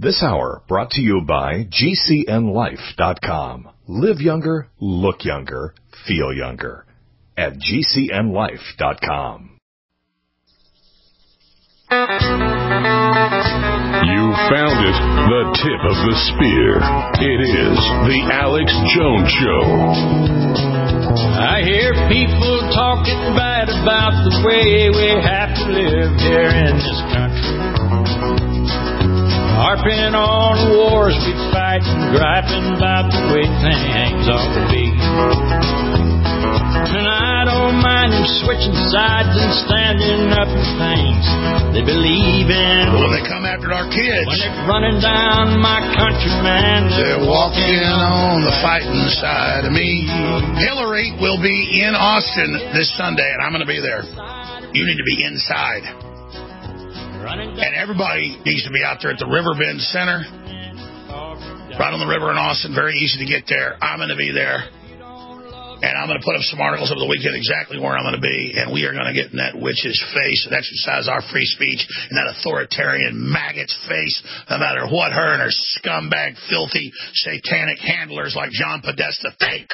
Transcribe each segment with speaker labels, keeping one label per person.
Speaker 1: This hour brought to you by GCNLife.com. Live younger, look younger, feel younger at GCNLife.com.
Speaker 2: You found it, the tip of the spear. It is the Alex Jones Show.
Speaker 3: I hear people talking bad about the way we have to live here in this country. Harping on wars we fight and griping about the way things ought to be. And I don't mind them switching sides and standing up for things they believe in.
Speaker 4: When they come after our kids,
Speaker 3: when they're running down my country, man,
Speaker 4: they're walking on the fighting side of me. Hillary will be in Austin this Sunday, and I'm going to be there. You need to be inside. And everybody needs to be out there at the Riverbend Center, right on the river in Austin. Very easy to get there. I'm going to be there. And I'm going to put up some articles over the weekend exactly where I'm going to be. And we are going to get in that witch's face and exercise our free speech in that authoritarian maggot's face, no matter what her and her scumbag, filthy, satanic handlers like John Podesta think.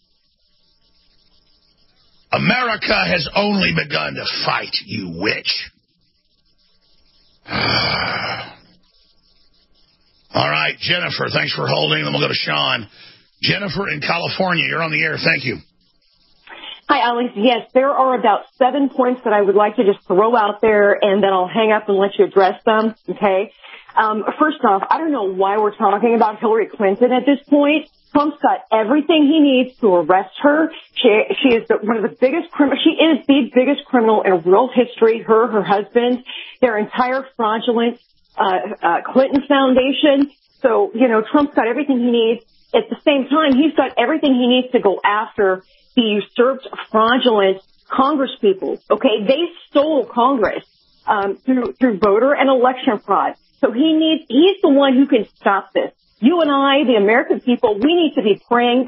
Speaker 4: America has only begun to fight, you witch. All right, Jennifer, thanks for holding. Then we'll go to Sean. Jennifer in California, you're on the air. Thank you.
Speaker 5: Hi, Alex. Yes, there are about 7 points that I would like to just throw out there, and then I'll hang up and let you address them, okay? First off, I don't know why we're talking about Hillary Clinton at this point. Trump's got everything he needs to arrest her. She is one of the biggest criminals. She is the biggest criminal in real history. Her husband, their entire fraudulent Clinton Foundation. So, Trump's got everything he needs. At the same time, he's got everything he needs to go after the usurped, fraudulent Congress people. Okay, they stole Congress through voter and election fraud. So he's the one who can stop this. You and I, the American people, we need to be praying.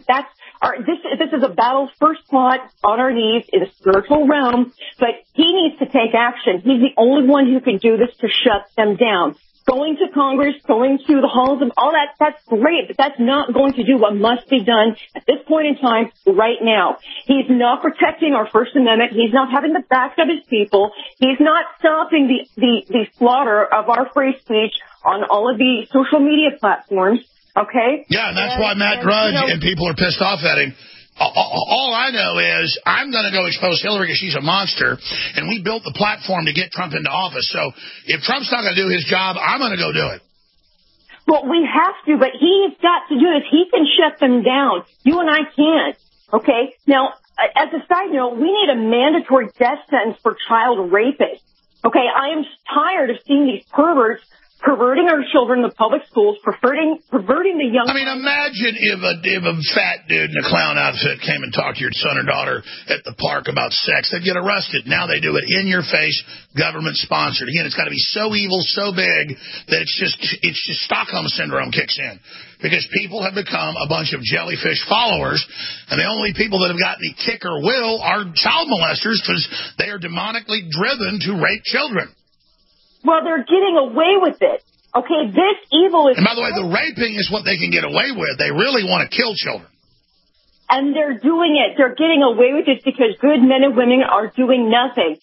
Speaker 5: This is a battle first fought on our knees in a spiritual realm, but he needs to take action. He's the only one who can do this to shut them down. Going to Congress, going to the halls, and all that's great, but that's not going to do what must be done at this point in time right now. He's not protecting our First Amendment. He's not having the backs of his people. He's not stopping the slaughter of our free speech on all of the social media platforms, okay?
Speaker 4: Yeah, and that's why Matt Drudge and people are pissed off at him. All I know is I'm going to go expose Hillary because she's a monster, and we built the platform to get Trump into office. So if Trump's not going to do his job, I'm going to go do it.
Speaker 5: Well, we have to, but he's got to do this. He can shut them down. You and I can't, okay? Now, as a side note, we need a mandatory death sentence for child rapists, okay? I am tired of seeing these perverts perverting our children in the public schools, perverting the young.
Speaker 4: I mean, imagine if a fat dude in a clown outfit came and talked to your son or daughter at the park about sex. They'd get arrested. Now they do it in your face, government sponsored. Again, it's got to be so evil, so big that it's just Stockholm syndrome kicks in. Because people have become a bunch of jellyfish followers, and the only people that have got any kick or will are child molesters because they are demonically driven to rape children.
Speaker 5: Well, they're getting away with it. Okay, this evil is...
Speaker 4: And by the way, the raping is what they can get away with. They really want to kill children.
Speaker 5: And they're doing it. They're getting away with it because good men and women are doing nothing.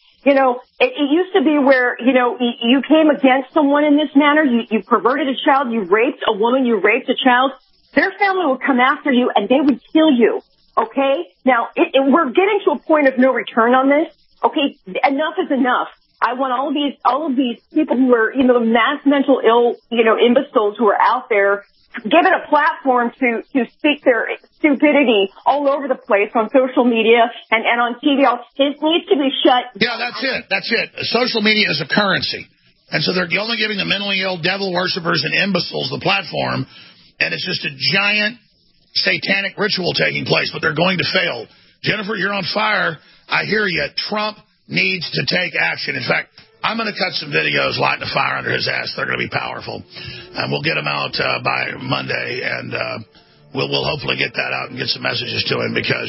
Speaker 5: It used to be where, you came against someone in this manner, you perverted a child, you raped a woman, you raped a child, their family would come after you and they would kill you. Okay? Now, we're getting to a point of no return on this. Okay, enough is enough. I want all of these people who are, the mass mental ill, imbeciles who are out there given a platform to speak their stupidity all over the place on social media and on TV. It needs to be shut.
Speaker 4: Yeah, that's it. Social media is a currency. And so they're only giving the mentally ill, devil worshippers and imbeciles the platform, and it's just a giant satanic ritual taking place, but they're going to fail. Jennifer, you're on fire. I hear you. Trump needs to take action. In fact, I'm going to cut some videos lighting a fire under his ass. They're going to be powerful. And we'll get them out by Monday, and we'll hopefully get that out and get some messages to him because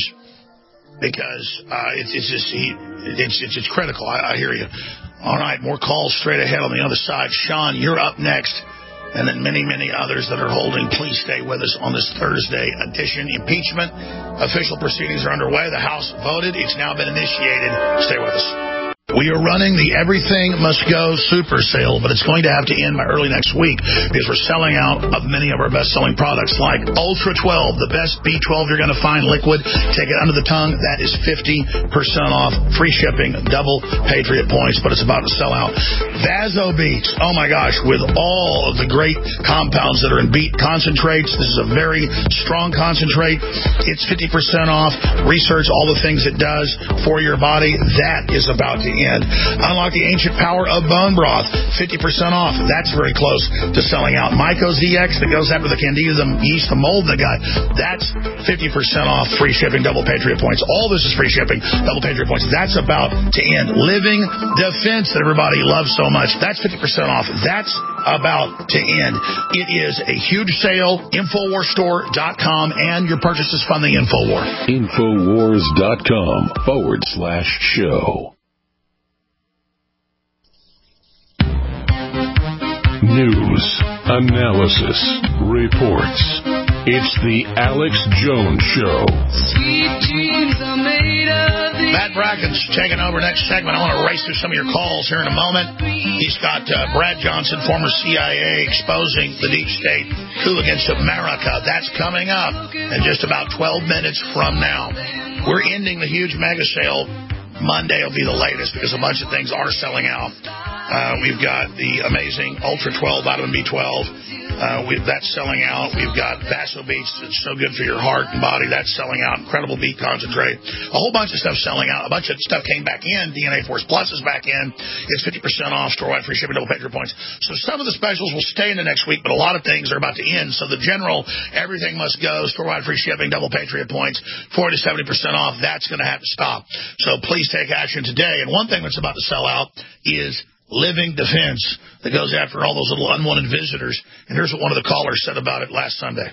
Speaker 4: it's critical. I hear you. All right, more calls straight ahead on the other side. Sean, you're up next. and then many, many others that are holding. Please stay with us on this Thursday edition. Impeachment official proceedings are underway. The House voted. It's now been initiated. Stay with us. We are running the Everything Must Go super sale, but it's going to have to end by early next week because we're selling out of many of our best-selling products like Ultra 12, the best B12 you're going to find liquid. Take it under the tongue. That is 50% off. Free shipping, double Patriot points, but it's about to sell out. Vaso Beats, oh my gosh, with all of the great compounds that are in beet concentrates. This is a very strong concentrate. It's 50% off. Research all the things it does for your body. That is about to end. Unlock the ancient power of bone broth, 50% off. That's very close to selling out. Myco ZX that goes after the candida, the yeast, the mold in the gut. That's 50% off. Free shipping, double Patriot points. All this is free shipping, double Patriot points. That's about to end. Living Defense that everybody loves so much. That's 50% off. That's about to end. It is a huge sale. Infowarsstore.com, and your purchases fund the Infowar.
Speaker 2: Infowars.com/show. News, analysis, reports. It's the Alex Jones Show.
Speaker 4: Matt Bracken's taking over next segment. I want to race through some of your calls here in a moment. He's got Brad Johnson, former CIA, exposing the deep state coup against America. That's coming up in just about 12 minutes from now. We're ending the huge mega sale. Monday will be the latest because a bunch of things are selling out. We've got the amazing Ultra 12 vitamin B12. That's selling out. We've got Vaso Beats. It's so good for your heart and body. That's selling out. Incredible beet concentrate. A whole bunch of stuff selling out. A bunch of stuff came back in. DNA Force Plus is back in. It's 50% off. Store-wide free shipping, double Patriot points. So some of the specials will stay into next week, but a lot of things are about to end. So the general, everything must go. Store-wide free shipping, double Patriot points, 40 to 70% off. That's going to have to stop. So please take action today. And one thing that's about to sell out is Living Defense that goes after all those little unwanted visitors. And here's what one of the callers said about it last Sunday.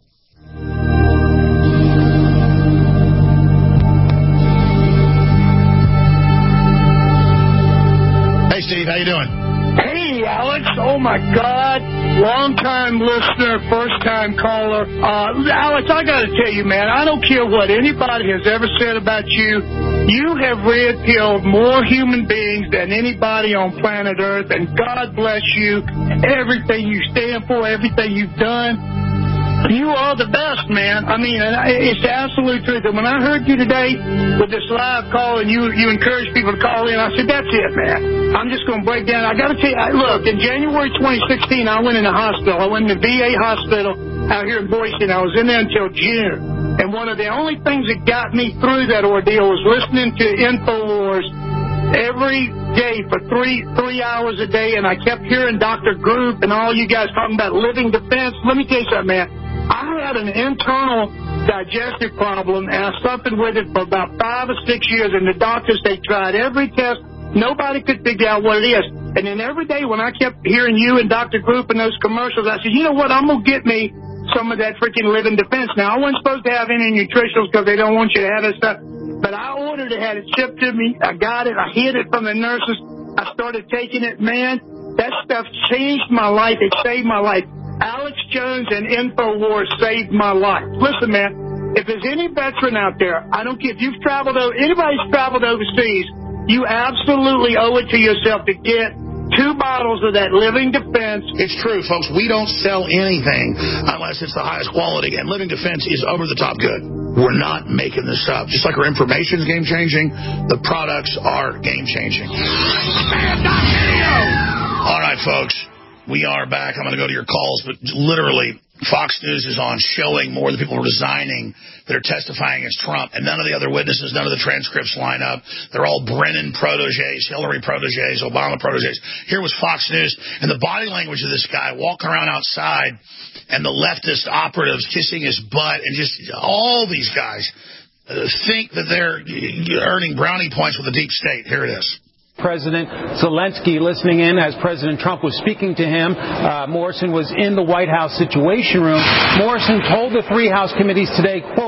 Speaker 4: Hey, Steve, how you doing?
Speaker 6: Hey, Alex. Oh, my God. Long-time listener, first-time caller. Alex, I got to tell you, man, I don't care what anybody has ever said about you. You have red-pilled more human beings than anybody on planet Earth, and God bless you. Everything you stand for, everything you've done, you are the best, man. I mean, it's the absolute truth. And when I heard you today with this live call and you encouraged people to call in, I said, that's it, man. I'm just going to break down. I got to tell you, look, in January 2016, I went in the hospital. I went in the VA hospital out here in Boise, and I was in there until June. And one of the only things that got me through that ordeal was listening to Infowars every day for three hours a day, and I kept hearing Dr. Group and all you guys talking about Living Defense. Let me tell you something, man. I had an internal digestive problem, and I suffered with it for about 5 or 6 years, and the doctors, they tried every test. Nobody could figure out what it is. And then every day when I kept hearing you and Dr. Group and those commercials, I said, you know what, I'm going to get me some of that freaking Living Defense. Now, I wasn't supposed to have any nutritionals because they don't want you to have that stuff, but I ordered it, had it shipped to me. I got it. I hid it from the nurses. I started taking it. Man, that stuff changed my life. It saved my life. Alex Jones and Infowars saved my life. Listen, man, if there's any veteran out there, I don't care if you've traveled over, anybody's traveled overseas, you absolutely owe it to yourself to get 2 bottles of that Living Defense.
Speaker 4: It's true, folks. We don't sell anything unless it's the highest quality, and Living Defense is over the top good. We're not making this up. Just like our information is game-changing, the products are game-changing. All right, folks. We are back. I'm going to go to your calls, but literally, Fox News is on showing more of the people resigning that are testifying as Trump, and none of the other witnesses, none of the transcripts line up. They're all Brennan proteges, Hillary proteges, Obama proteges. Here was Fox News, and the body language of this guy walking around outside, and the leftist operatives kissing his butt, and just all these guys think that they're earning brownie points with the deep state. Here it is.
Speaker 7: President Zelensky listening in as President Trump was speaking to him. Morrison was in the White House Situation Room. Morrison told the 3 House committees today, quote,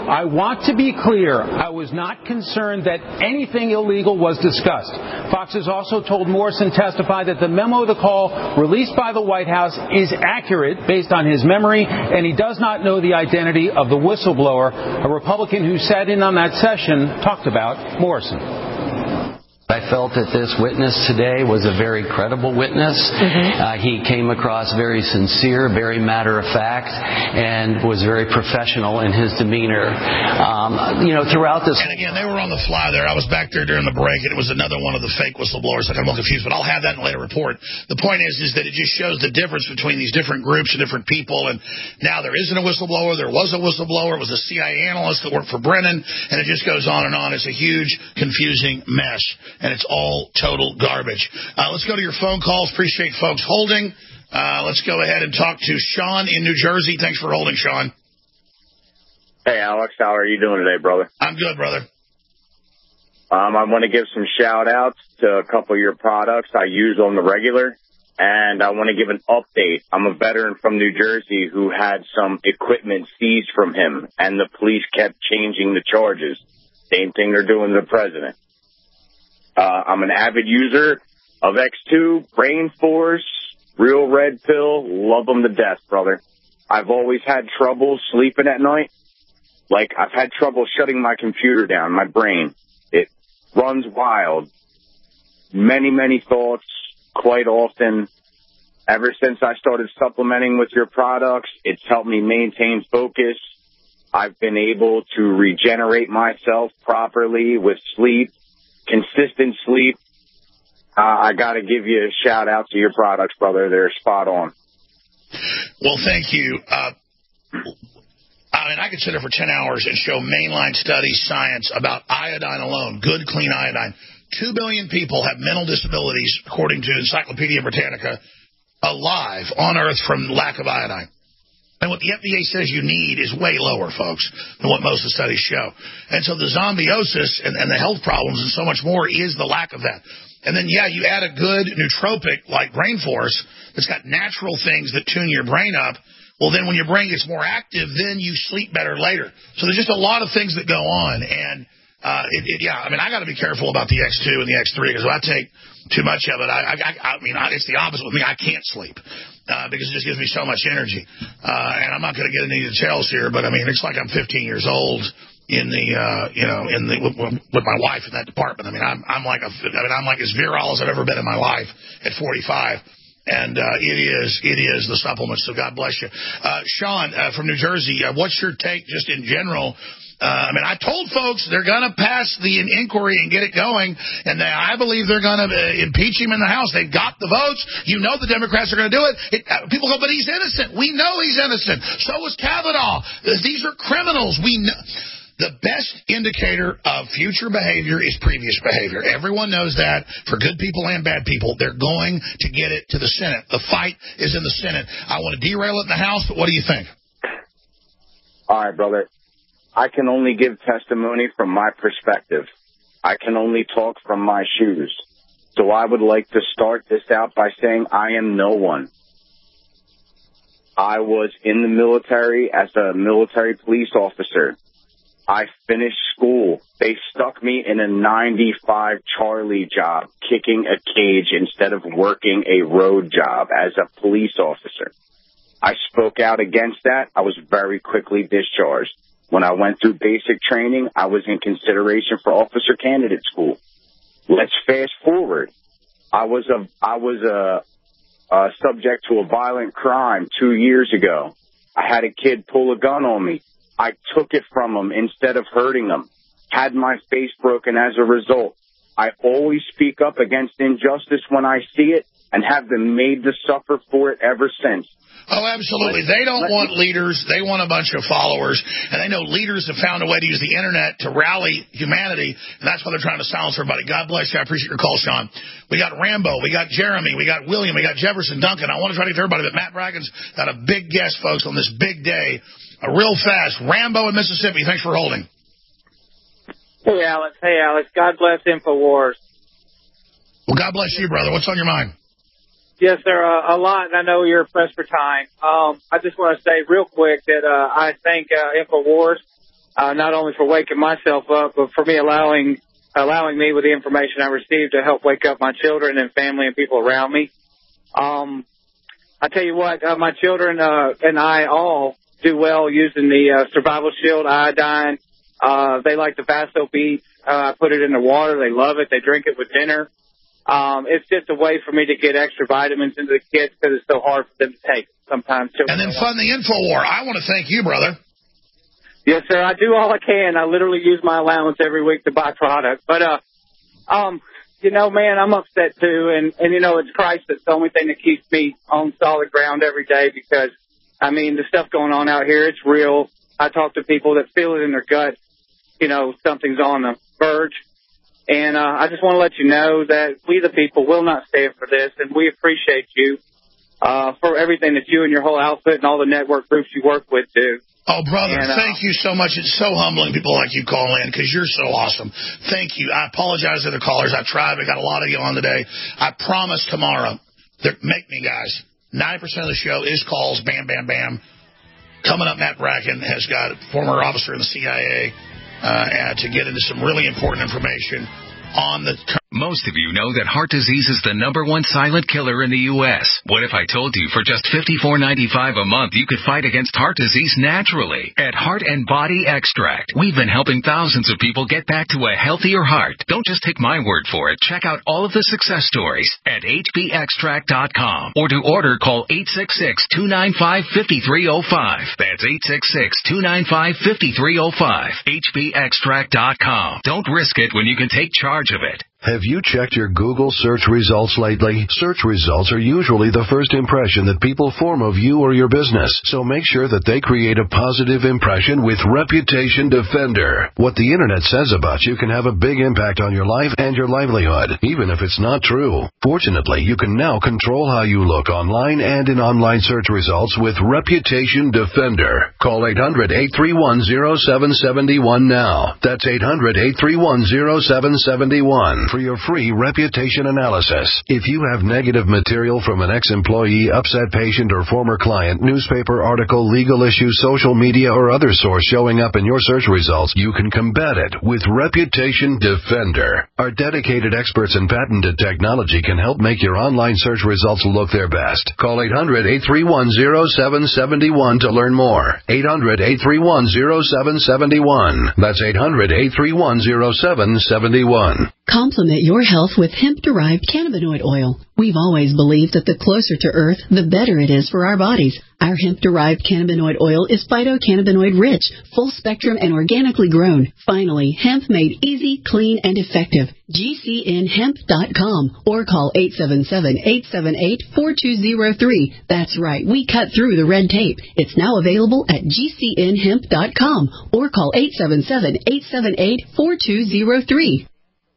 Speaker 7: I want to be clear, I was not concerned that anything illegal was discussed. Fox has also told Morrison testified that the memo of the call released by the White House is accurate based on his memory, and he does not know the identity of the whistleblower. A Republican who sat in on that session talked about Morrison.
Speaker 8: I felt that this witness today was a very credible witness. He came across very sincere, very matter of fact, and was very professional in his demeanor. Throughout this...
Speaker 4: And again, they were on the fly there. I was back there during the break, and it was another one of the fake whistleblowers. I'm a little confused, but I'll have that in a later report. The point is that it just shows the difference between these different groups and different people, and now there isn't a whistleblower. There was a whistleblower. It was a CIA analyst that worked for Brennan, and it just goes on and on. It's a huge, confusing mess. And it's all total garbage. Let's go to your phone calls. Appreciate folks holding. Let's go ahead and talk to Sean in New Jersey. Thanks for holding, Sean.
Speaker 9: Hey, Alex. How are you doing today, brother?
Speaker 4: I'm good, brother.
Speaker 9: I want to give some shout-outs to a couple of your products I use on the regular, and I want to give an update. I'm a veteran from New Jersey who had some equipment seized from him, and the police kept changing the charges. Same thing they're doing to the president. I'm an avid user of X2, Brain Force, Real Red Pill. Love them to death, brother. I've always had trouble sleeping at night. Like, I've had trouble shutting my computer down, my brain. It runs wild. Many, many thoughts, quite often. Ever since I started supplementing with your products, it's helped me maintain focus. I've been able to regenerate myself properly with sleep. Consistent sleep. I got to give you a shout out to your products, brother. They're spot on.
Speaker 4: Well, thank you. I could sit here for 10 hours and show mainline studies, science about iodine alone, good, clean iodine. 2 billion people have mental disabilities, according to Encyclopedia Britannica, alive on Earth from lack of iodine. And what the FDA says you need is way lower, folks, than what most of the studies show. And so the zombiosis and the health problems and so much more is the lack of that. And then, you add a good nootropic like Brain Force that's got natural things that tune your brain up. Well, then when your brain gets more active, then you sleep better later. So there's just a lot of things that go on. And, I got to be careful about the X2 and the X3 because if I take too much of it, it's the opposite with me. I can't sleep. Because it just gives me so much energy. And I'm not going to get into any details here, but it's like I'm 15 years old in with my wife in that department. I'm like as virile as I've ever been in my life at 45. And it is the supplements, so God bless you. Sean from New Jersey, what's your take just in general? I told folks they're going to pass the inquiry and get it going, and I believe they're going to impeach him in the House. They've got the votes. You know the Democrats are going to do it. People go, but he's innocent. We know he's innocent. So was Kavanaugh. These are criminals. We know. The best indicator of future behavior is previous behavior. Everyone knows that. For good people and bad people, they're going to get it to the Senate. The fight is in the Senate. I want to derail it in the House, but what do you think?
Speaker 9: All right, brother. I can only give testimony from my perspective. I can only talk from my shoes. So I would like to start this out by saying I am no one. I was in the military as a military police officer. I finished school. They stuck me in a 95 Charlie job, kicking a cage instead of working a road job as a police officer. I spoke out against that. I was very quickly discharged. When I went through basic training, I was in consideration for officer candidate school. Let's fast forward. I was subject to a violent crime 2 years ago. I had a kid pull a gun on me. I took it from him instead of hurting him. Had my face broken as a result. I always speak up against injustice when I see it and have been made to suffer for it ever since.
Speaker 4: Oh, absolutely. They don't want leaders. They want a bunch of followers. And they know leaders have found a way to use the Internet to rally humanity, and that's why they're trying to silence everybody. God bless you. I appreciate your call, Sean. We got Rambo. We got Jeremy. We got William. We got Jefferson Duncan. I want to try to get to everybody, but Matt Braggin's got a big guest, folks, on this big day. Real fast. Rambo in Mississippi. Thanks for holding.
Speaker 10: Hey, Alex. God bless InfoWars.
Speaker 4: Well, God bless you, brother. What's on your mind?
Speaker 10: Yes, sir. A lot, and I know you're pressed for time. I just want to say real quick that I thank InfoWars not only for waking myself up, but for me allowing me with the information I received to help wake up my children and family and people around me. I tell you what, my children and I all do well using the Survival Shield iodine. They like the Vaso Beats. I put it in the water. They love it. They drink it with dinner. It's just a way for me to get extra vitamins into the kids because it's so hard for them to take sometimes.
Speaker 4: And then fund the InfoWar. I want to thank you, brother.
Speaker 10: Yes, sir. I do all I can. I literally use my allowance every week to buy product. But, you know, man, I'm upset too. And, you know, it's Christ that's the only thing that keeps me on solid ground every day because, I mean, the stuff going on out here, it's real. I talk to people that feel it in their gut. You know, something's on the verge. And I just want to let you know that we, the people, will not stand for this. And we appreciate you for everything that you and your whole outfit and all the network groups you work with do.
Speaker 4: Oh, brother, thank you so much. It's so humbling people like you call in because you're so awesome. Thank you. I apologize to the callers. I tried. We got a lot of you on today. I promise tomorrow, make me, guys. 90% of the show is calls, bam, bam, bam. Coming up, Matt Bracken has got a former officer in the CIA to get into some really important information on the...
Speaker 11: Most of you know that heart disease is the #1 silent killer in the U.S. What if I told you for just $54.95 a month you could fight against heart disease naturally? At Heart and Body Extract, we've been helping thousands of people get back to a healthier heart. Don't just take my word for it. Check out all of the success stories at hbextract.com. Or to order, call 866-295-5305. That's 866-295-5305. hbextract.com. Don't risk it when you can take charge of it.
Speaker 12: Have you checked your Google search results lately? Search results are usually the first impression that people form of you or your business, so make sure that they create a positive impression with Reputation Defender. What the Internet says about you can have a big impact on your life and your livelihood, even if it's not true. Fortunately, you can now control how you look online and in online search results with Reputation Defender. Call 800-831-0771 now. That's 800-831-0771. For your free reputation analysis. If you have negative material from an ex-employee, upset patient, or former client, newspaper article, legal issue, social media, or other source showing up in your search results, you can combat it with Reputation Defender. Our dedicated experts in patented technology can help make your online search results look their best. Call 800-831-0771 to learn more. 800-831-0771. That's 800-831-0771.
Speaker 13: Complement your health with hemp-derived cannabinoid oil. We've always believed that the closer to Earth, the better it is for our bodies. Our hemp-derived cannabinoid oil is phytocannabinoid-rich, full-spectrum, and organically grown. Finally, hemp made easy, clean, and effective. GCNhemp.com or call 877-878-4203. That's right, we cut through the red tape. It's now available at GCNhemp.com or call 877-878-4203.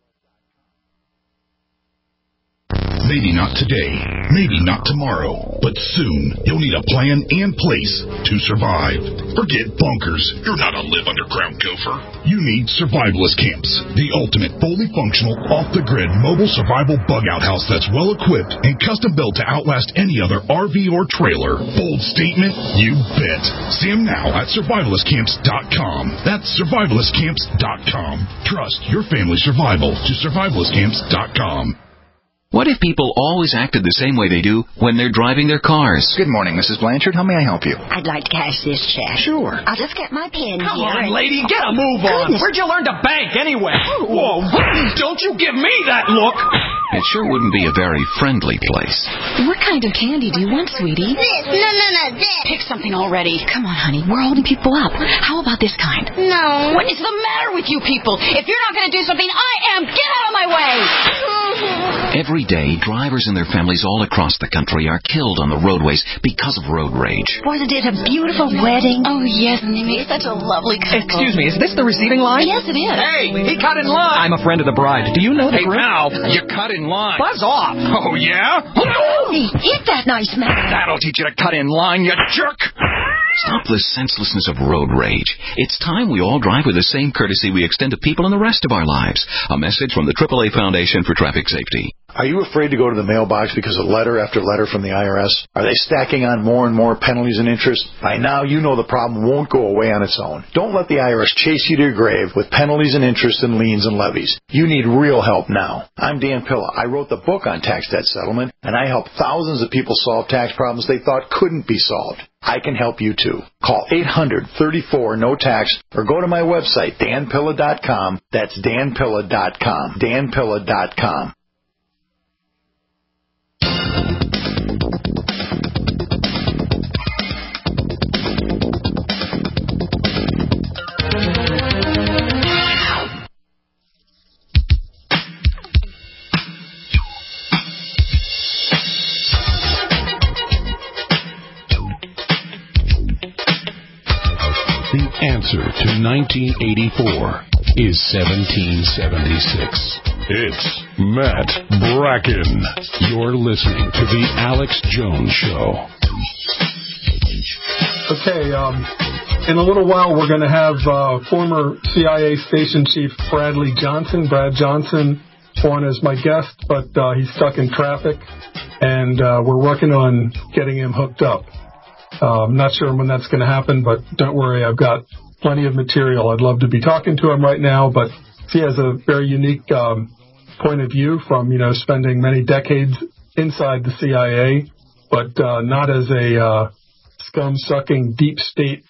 Speaker 14: Maybe not today, maybe not tomorrow, but soon you'll need a plan and place to survive. Forget bunkers. You're not a live underground gopher. You need survivalist camps, the ultimate fully functional, off-the-grid mobile survival bug-out house that's well-equipped and custom-built to outlast any other RV or trailer. Bold statement? You bet. See them now at survivalistcamps.com. That's survivalistcamps.com. Trust your family's survival to survivalistcamps.com.
Speaker 11: What if people always acted the same way they do when they're driving their cars?
Speaker 15: Good morning, Mrs. Blanchard. How may I help you?
Speaker 16: I'd like to cash this check.
Speaker 15: Sure.
Speaker 16: I'll just get my pen
Speaker 3: Come
Speaker 16: here.
Speaker 3: on, lady, get a move on. Where'd you learn to bank anyway? Whoa, don't you give me that look.
Speaker 11: It sure wouldn't be a very friendly place.
Speaker 16: What kind of candy do you want, sweetie?
Speaker 17: This. No, this.
Speaker 16: Pick something already. Come on, honey. We're holding people up. How about this kind?
Speaker 17: No.
Speaker 16: What is the matter with you people? If you're not going to do something, I am. Get out of my way.
Speaker 11: Every day, drivers and their families all across the country are killed on the roadways because of road rage.
Speaker 16: Wasn't it a beautiful wedding? Oh, yes, and they made such a lovely couple.
Speaker 3: Excuse me, is this the receiving line?
Speaker 16: Yes, it is.
Speaker 3: Hey, he cut in line. I'm a friend of the bride. Do you know the
Speaker 18: Hey, pal, you cut in line.
Speaker 3: Buzz off.
Speaker 18: Oh, yeah?
Speaker 16: Hey, hit that nice man.
Speaker 18: That'll teach you to cut in line, you jerk.
Speaker 11: Stop the senselessness of road rage. It's time we all drive with the same courtesy we extend to people in the rest of our lives. A message from the AAA Foundation for Traffic Safety.
Speaker 17: Are you afraid to go to the mailbox because of letter after letter from the IRS? Are they stacking on more and more penalties and interest? By now, you know the problem won't go away on its own. Don't let the IRS chase you to your grave with penalties and interest and liens and levies. You need real help now. I'm Dan Pilla. I wrote the book on tax debt settlement, and I helped thousands of people solve tax problems they thought couldn't be solved. I can help you too. Call 800-34-NO-TAX or go to my website, danpilla.com. That's danpilla.com. danpilla.com.
Speaker 2: The answer to 1984 is 1776. It's Matt Bracken. You're listening to The Alex Jones Show.
Speaker 19: Okay, in a little while we're going to have former CIA Station Chief Brad Johnson, on as my guest, but he's stuck in traffic, and we're working on getting him hooked up. I'm not sure when that's going to happen, but don't worry, I've got plenty of material. I'd love to be talking to him right now, but he has a very unique point of view from, spending many decades inside the CIA, but not as a scum-sucking deep state,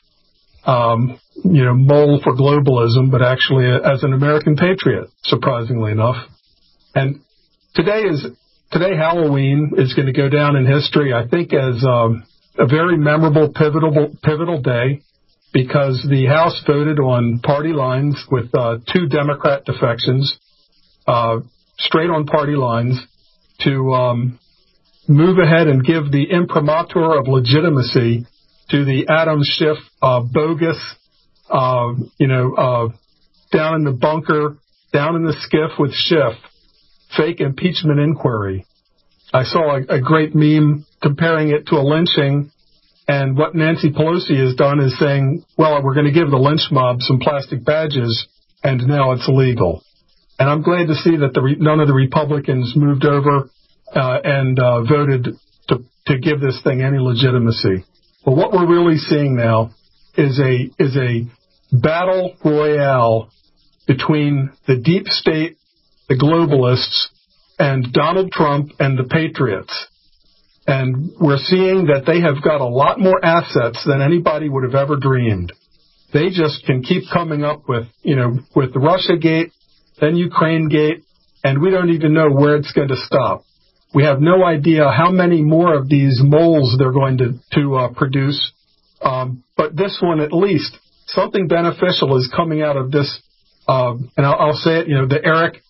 Speaker 19: mole for globalism, but actually as an American patriot, surprisingly enough. And today Halloween is going to go down in history, I think, as a very memorable, pivotal day, because the House voted on party lines with 2 Democrat defections, straight on party lines, to move ahead and give the imprimatur of legitimacy to the Adam Schiff bogus, down in the bunker, down in the skiff with Schiff, fake impeachment inquiry. I saw a great meme comparing it to a lynching, and what Nancy Pelosi has done is saying, well, we're going to give the lynch mob some plastic badges, and now it's illegal. And I'm glad to see that none of the Republicans moved over and voted to give this thing any legitimacy. But what we're really seeing now is a battle royale between the deep state, the globalists, and Donald Trump and the patriots. And we're seeing that they have got a lot more assets than anybody would have ever dreamed. They just can keep coming up with the Russiagate, then Ukrainegate, and we don't even know where it's going to stop. We have no idea how many more of these moles they're going to produce. But this one, at least, something beneficial is coming out of this. And I'll say it, the Eric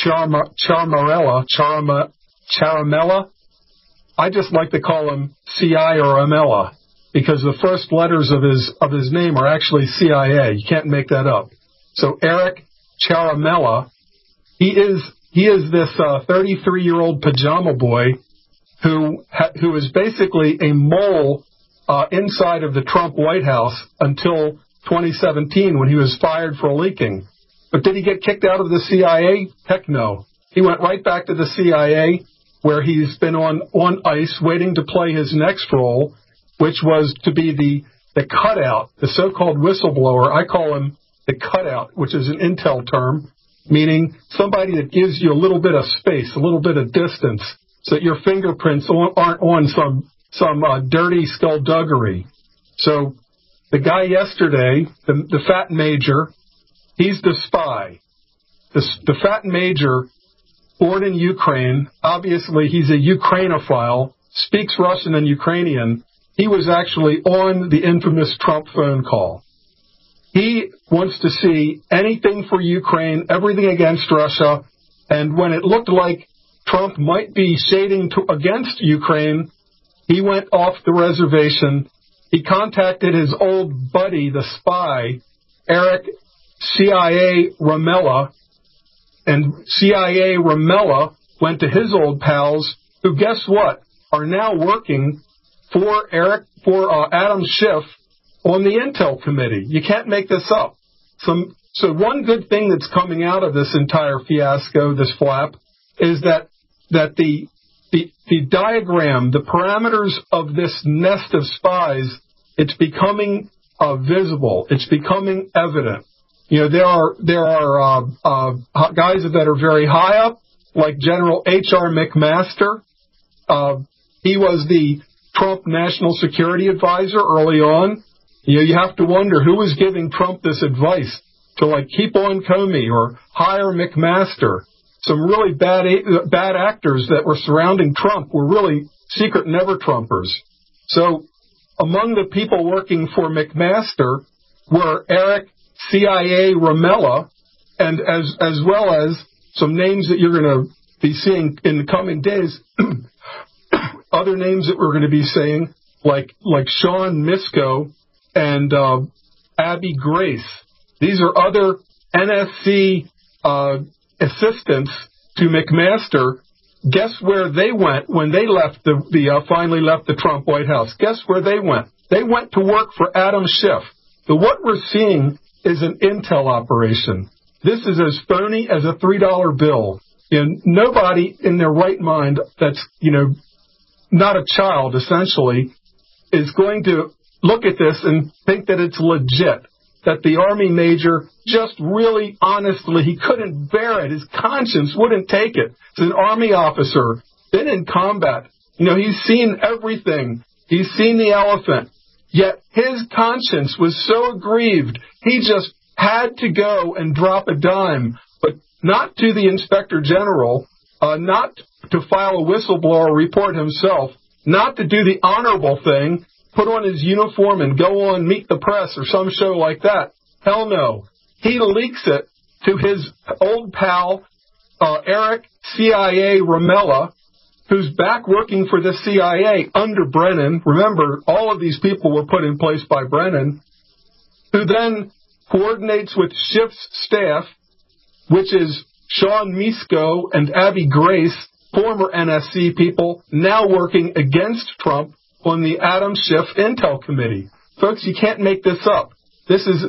Speaker 19: Ciaramella. I just like to call him CI or Amella, because the first letters of his name are actually CIA. You can't make that up. So Eric Ciaramella, he is this 33-year-old pajama boy who is basically a mole inside of the Trump White House until 2017 when he was fired for leaking. But did he get kicked out of the CIA? Heck no. He went right back to the CIA, where he's been on ice waiting to play his next role, which was to be the cutout, the so-called whistleblower. I call him the cutout, which is an intel term, meaning somebody that gives you a little bit of space, a little bit of distance, so that your fingerprints aren't on some dirty skullduggery. So the guy yesterday, the fat major, he's the spy. The fat major, born in Ukraine, obviously he's a Ukrainophile, speaks Russian and Ukrainian. He was actually on the infamous Trump phone call. He wants to see anything for Ukraine, everything against Russia, and when it looked like Trump might be shading against Ukraine, he went off the reservation. He contacted his old buddy, the spy, Eric CIA Ramella, and CIA Ramella went to his old pals, who, guess what, are now working for Adam Schiff on the Intel Committee. You can't make this up. So one good thing that's coming out of this entire fiasco, this flap, is that that the diagram, the parameters of this nest of spies, it's becoming visible. It's becoming evident. There are guys that are very high up, like General H.R. McMaster. He was the Trump National Security Advisor early on. You have to wonder who was giving Trump this advice to keep on Comey or hire McMaster. Some really bad actors that were surrounding Trump were really secret never-Trumpers. So among the people working for McMaster were Eric CIA Ramella, and as well as some names that you're going to be seeing in the coming days, other names that we're going to be saying, like Sean Misko and Abby Grace. These are other NSC assistants to McMaster. Guess where they went when they left finally left the Trump White House? Guess where they went? They went to work for Adam Schiff. So what we're seeing is an intel operation. This is as phony as a $3 bill. And nobody in their right mind that's, not a child, essentially, is going to look at this and think that it's legit, that the Army major just really, honestly, he couldn't bear it. His conscience wouldn't take it. He's an Army officer, been in combat. He's seen everything. He's seen the elephant. Yet his conscience was so aggrieved, he just had to go and drop a dime, but not to the Inspector General, not to file a whistleblower report himself, not to do the honorable thing, put on his uniform and go on Meet the Press or some show like that. Hell no. He leaks it to his old pal, Eric CIA Ramella, who's back working for the CIA under Brennan. Remember, all of these people were put in place by Brennan, who then coordinates with Schiff's staff, which is Sean Misko and Abby Grace, former NSC people, now working against Trump on the Adam Schiff Intel Committee. Folks, you can't make this up. This is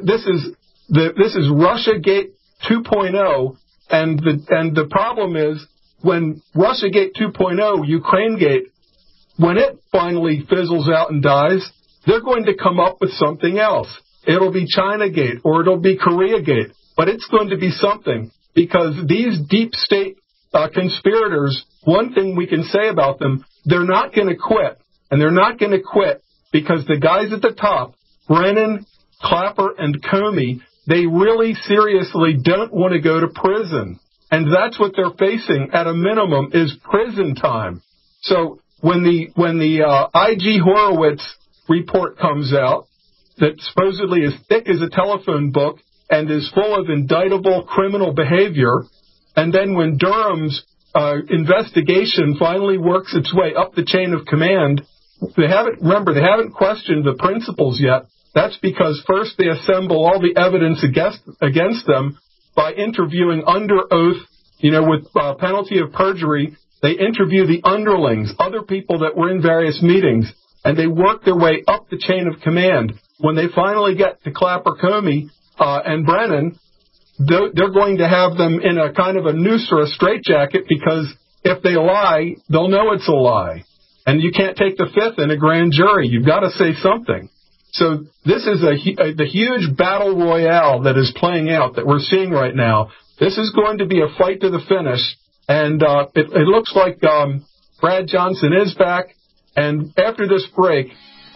Speaker 19: Russiagate 2.0, and the problem is when Russiagate 2.0, Ukrainegate, when it finally fizzles out and dies, they're going to come up with something else. It'll be Chinagate or it'll be Koreagate, but it's going to be something, because these deep state conspirators, one thing we can say about them, they're not going to quit. And they're not going to quit because the guys at the top, Brennan, Clapper, and Comey, they really seriously don't want to go to prison. And that's what they're facing at a minimum is prison time. So when the I.G. Horowitz report comes out that supposedly is thick as a telephone book and is full of indictable criminal behavior, and then when Durham's investigation finally works its way up the chain of command, they haven't questioned the principals yet. That's because first they assemble all the evidence against them by interviewing under oath, with penalty of perjury. They interview the underlings, other people that were in various meetings, and they work their way up the chain of command. When they finally get to Clapper, Comey, and Brennan, they're going to have them in a kind of a noose or a straitjacket, because if they lie, they'll know it's a lie. And you can't take the fifth in a grand jury. You've got to say something. So this is the huge battle royale that is playing out, that we're seeing right now. This is going to be a fight to the finish. And it looks like Brad Johnson is back. And after this break,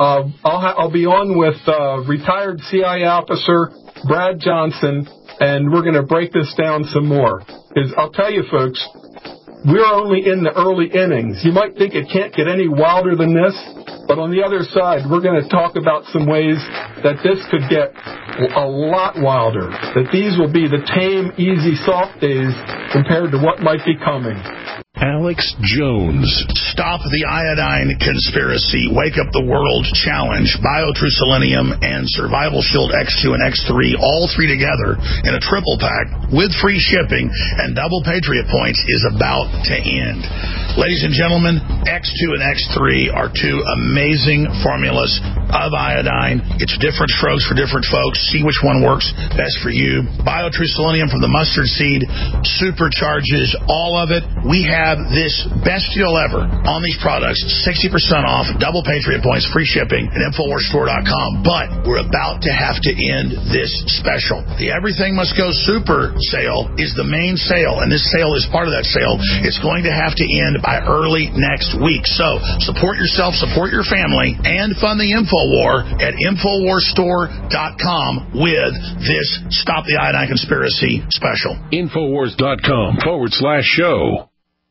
Speaker 19: I'll be on with retired CIA officer Brad Johnson, and we're going to break this down some more. Because I'll tell you, folks, we're only in the early innings. You might think it can't get any wilder than this, but on the other side, we're going to talk about some ways that this could get a lot wilder, that these will be the tame, easy, soft days compared to what might be coming.
Speaker 2: Alex Jones.
Speaker 4: Stop the iodine conspiracy. Wake up the world challenge. BioTrue Selenium and Survival Shield X2 and X3, all three together in a triple pack with free shipping and double Patriot points is about to end. Ladies and gentlemen, X2 and X3 are two amazing formulas of iodine. It's different strokes for different folks. See which one works best for you. BioTrue Selenium from the mustard seed supercharges all of it. We have grab this best deal ever on these products, 60% off, double Patriot points, free shipping at InfoWarsStore.com. But we're about to have to end this special. The Everything Must Go Super sale is the main sale, and this sale is part of that sale. It's going to have to end by early next week. So support yourself, support your family, and fund the InfoWar at InfoWarsStore.com with this Stop the Iodine Conspiracy special.
Speaker 2: Infowars.com/show.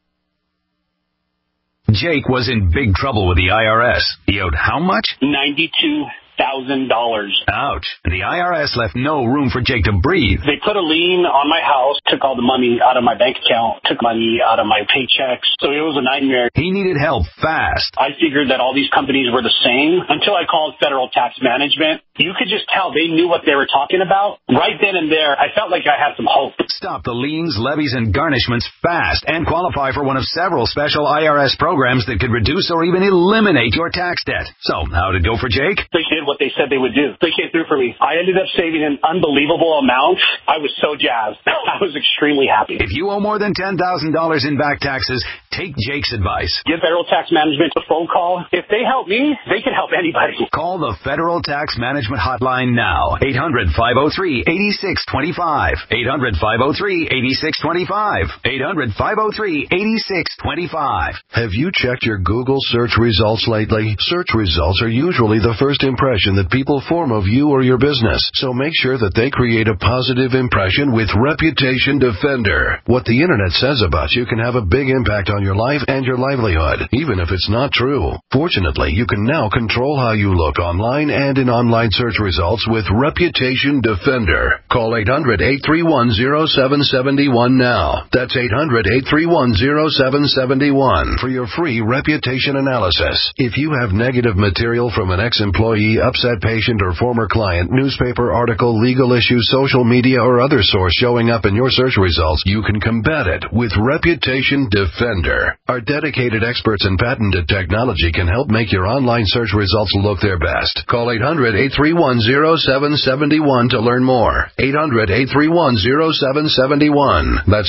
Speaker 20: Jake was in big trouble with the IRS. He owed how much?
Speaker 21: $92,000.
Speaker 20: Ouch. The IRS left no room for Jake to breathe.
Speaker 21: They put a lien on my house, took all the money out of my bank account, took money out of my paychecks. So it was a nightmare.
Speaker 20: He needed help fast.
Speaker 21: I figured that all these companies were the same until I called Federal Tax Management. You could just tell they knew what they were talking about. Right then and there, I felt like I had some hope.
Speaker 20: Stop the liens, levies, and garnishments fast and qualify for one of several special IRS programs that could reduce or even eliminate your tax debt. So, how'd it go for Jake?
Speaker 21: They did what they said they would do. They came through for me. I ended up saving an unbelievable amount. I was so jazzed. I was extremely happy.
Speaker 20: If you owe more than $10,000 in back taxes, take Jake's advice.
Speaker 21: Give Federal Tax Management a phone call. If they help me, they can help anybody.
Speaker 20: Call the Federal Tax Management hotline now. 800-503-8625. 800-503-8625. 800-503-8625.
Speaker 12: Have you checked your Google search results lately? Search results are usually the first impression that people form of you or your business. So make sure that they create a positive impression with Reputation Defender. What the internet says about you can have a big impact on your life and your livelihood, even if it's not true. Fortunately, you can now control how you look online and in online search results with Reputation Defender. Call 800-831-0771 now. That's 800-831-0771 for your free reputation analysis. If you have negative material from an ex-employee, upset patient, or former client, newspaper article, legal issue, social media, or other source showing up in your search results, you can combat it with Reputation Defender. Our dedicated experts in patented technology can help make your online search results look their best. Call 800-831-0771 to learn more. 800-831-0771. That's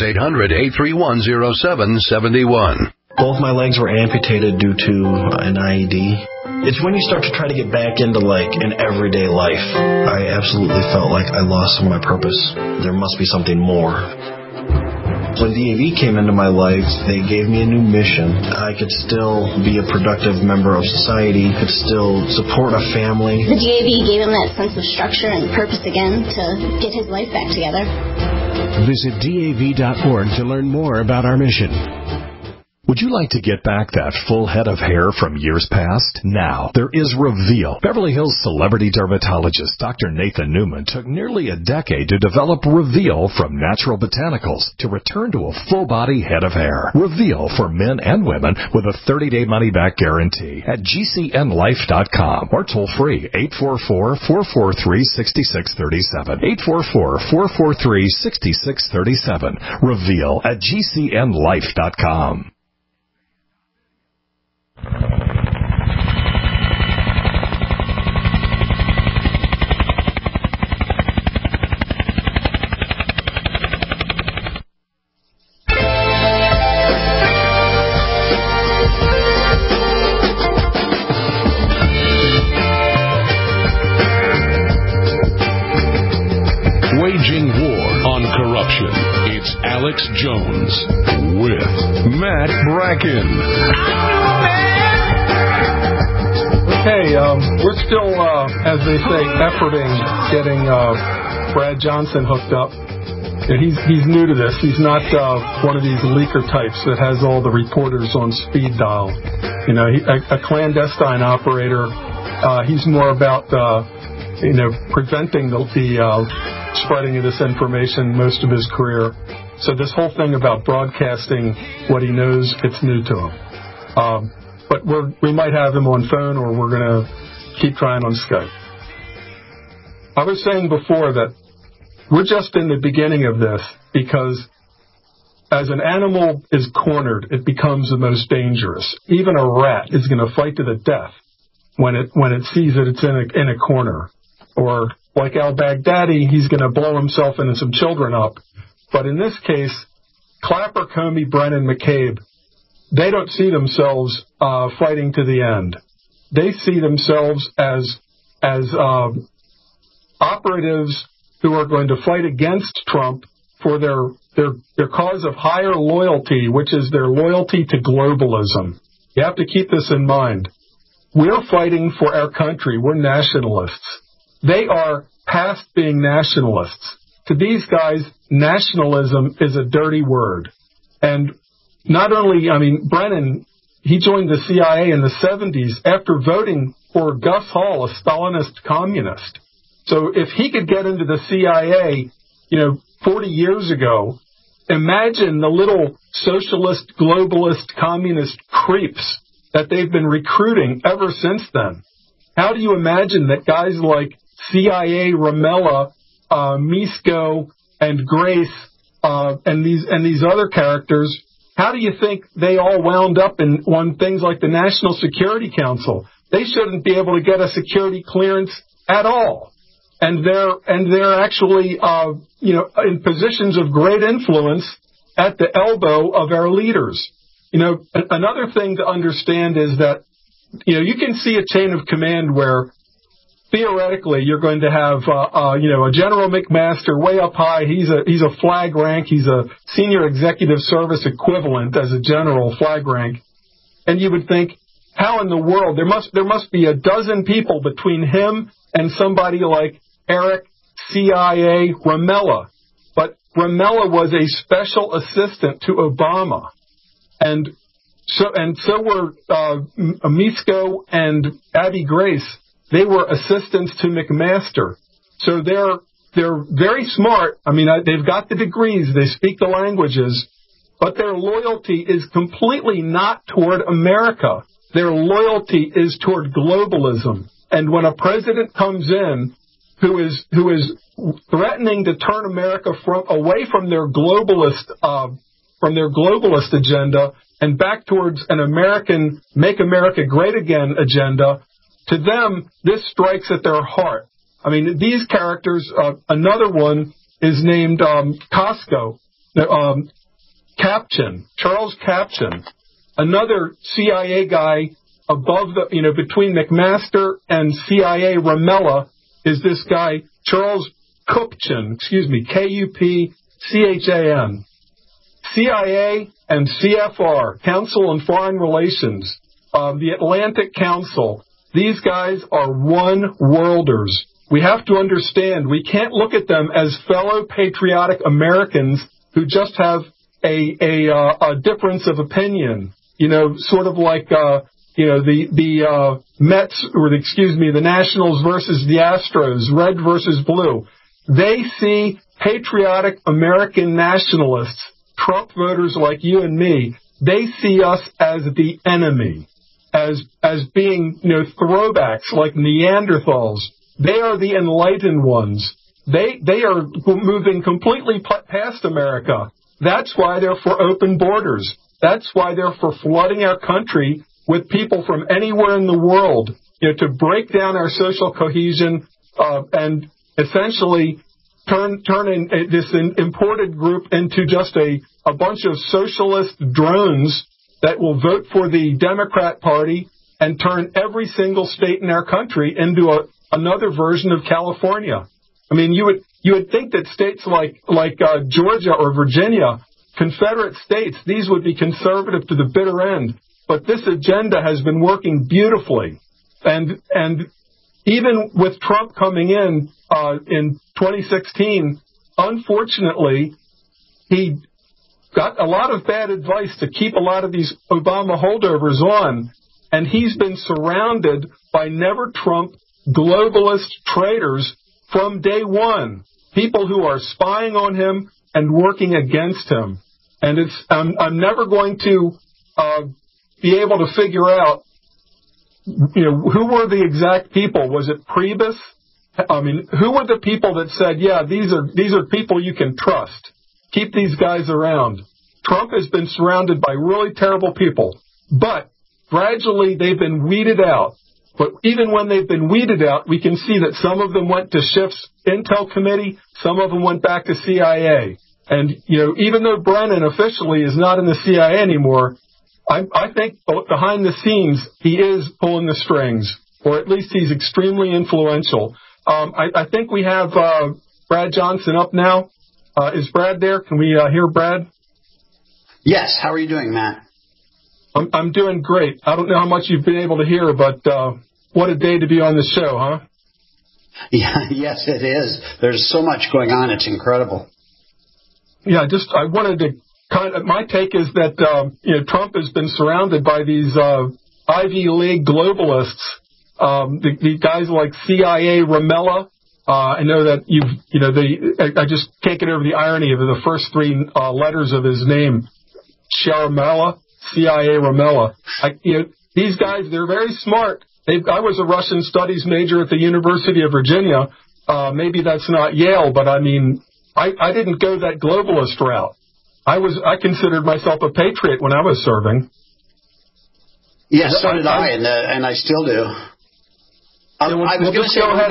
Speaker 12: 800-831-0771.
Speaker 22: Both my legs were amputated due to an IED. It's when you start to try to get back into, an everyday life. I absolutely felt like I lost some of my purpose. There must be something more. When DAV came into my life, they gave me a new mission. I could still be a productive member of society, could still support a family.
Speaker 23: The DAV gave him that sense of structure and purpose again to get his life back together.
Speaker 1: Visit DAV.org to learn more about our mission. Would you like to get back that full head of hair from years past? Now, there is Reveal. Beverly Hills celebrity dermatologist Dr. Nathan Newman took nearly a decade to develop Reveal from natural botanicals to return to a full-body head of hair. Reveal for men and women with a 30-day money-back guarantee at GCNlife.com or toll-free 844-443-6637. 844-443-6637. Reveal at GCNlife.com.
Speaker 2: Waging war on corruption. It's Alex Jones with Matt Bracken.
Speaker 19: Okay, we're still, as they say, efforting getting Brad Johnson hooked up. He's new to this. He's not one of these leaker types that has all the reporters on speed dial. A clandestine operator. He's more about preventing the spreading of this information most of his career. So this whole thing about broadcasting what he knows, it's new to him. But we might have him on phone, or we're going to keep trying on Skype. I was saying before that we're just in the beginning of this, because as an animal is cornered, it becomes the most dangerous. Even a rat is going to fight to the death when it sees that it's in a corner. Or like al-Baghdadi, he's going to blow himself and some children up. But in this case, Clapper, Comey, Brennan, McCabe, they don't see themselves fighting to the end. They see themselves as operatives who are going to fight against Trump for their cause of higher loyalty, which is their loyalty to globalism. You have to keep this in mind. We're fighting for our country. We're nationalists. They are past being nationalists. To these guys, nationalism is a dirty word. And not only, Brennan, he joined the CIA in the 70s after voting for Gus Hall, a Stalinist communist. So if he could get into the CIA, 40 years ago, imagine the little socialist, globalist, communist creeps that they've been recruiting ever since then. How do you imagine that guys like CIA, Ramella, Misko, and Grace, and these other characters, how do you think they all wound up on things like the National Security Council? They shouldn't be able to get a security clearance at all. And they're actually, in positions of great influence at the elbow of our leaders. Another thing to understand is that, you can see a chain of command where theoretically you're going to have, a General McMaster way up high. He's a flag rank. He's a senior executive service equivalent as a general flag rank. And you would think, how in the world? There must be a dozen people between him and somebody like Eric CIA Ramella. But Ramella was a special assistant to Obama. And so were Misko and Abby Grace. They were assistants to McMaster. So they're very smart. They've got the degrees. They speak the languages. But their loyalty is completely not toward America. Their loyalty is toward globalism. And when a president comes in who is threatening to turn America away from their globalist agenda and back towards an American Make America Great Again agenda, to them this strikes at their heart. These characters. Another one is named Costco, Charles Caption, another CIA guy above between McMaster and CIA Ramella is this guy, Charles Kupchan, Kupchan. CIA and CFR, Council on Foreign Relations, the Atlantic Council, these guys are one-worlders. We have to understand, we can't look at them as fellow patriotic Americans who just have a difference of opinion, sort of like, the Mets, the Nationals versus the Astros, red versus blue. They see patriotic American nationalists, Trump voters like you and me, they see us as the enemy, as being, throwbacks like Neanderthals. They are the enlightened ones. They are moving completely past America. That's why they're for open borders. That's why they're for flooding our country with people from anywhere in the world, to break down our social cohesion, and essentially turn this imported group into just a bunch of socialist drones that will vote for the Democrat Party and turn every single state in our country into another version of California. You would think that states like Georgia or Virginia, Confederate states, these would be conservative to the bitter end. But this agenda has been working beautifully. And even with Trump coming in 2016, unfortunately, he got a lot of bad advice to keep a lot of these Obama holdovers on. And he's been surrounded by never-Trump globalist traitors from day one, people who are spying on him and working against him. And I'm never going to be able to figure out, who were the exact people. Was it Priebus? Who were the people that said, yeah, these are people you can trust. Keep these guys around. Trump has been surrounded by really terrible people, but gradually they've been weeded out. But even when they've been weeded out, we can see that some of them went to Schiff's Intel Committee, some of them went back to CIA. And, even though Brennan officially is not in the CIA anymore, I think behind the scenes he is pulling the strings, or at least he's extremely influential. I think we have Brad Johnson up now. Is Brad there? Can we hear Brad?
Speaker 5: Yes. How are you doing, Matt?
Speaker 19: I'm doing great. I don't know how much you've been able to hear, but what a day to be on the show, huh?
Speaker 5: Yeah, yes, it is. There's so much going on. It's incredible.
Speaker 19: Yeah, I wanted to my take is that Trump has been surrounded by these Ivy League globalists, the guys like CIA Ramella. I know that I just can't get over the irony of the first three letters of his name, Sharamella, CIA Ramella. These guys, they're very smart. I was a Russian studies major at the University of Virginia. Maybe that's not Yale, but I mean, I didn't go that globalist route. I considered myself a patriot when I was serving.
Speaker 5: Yes, so did I, and I still do. I was going to say,
Speaker 19: go ahead.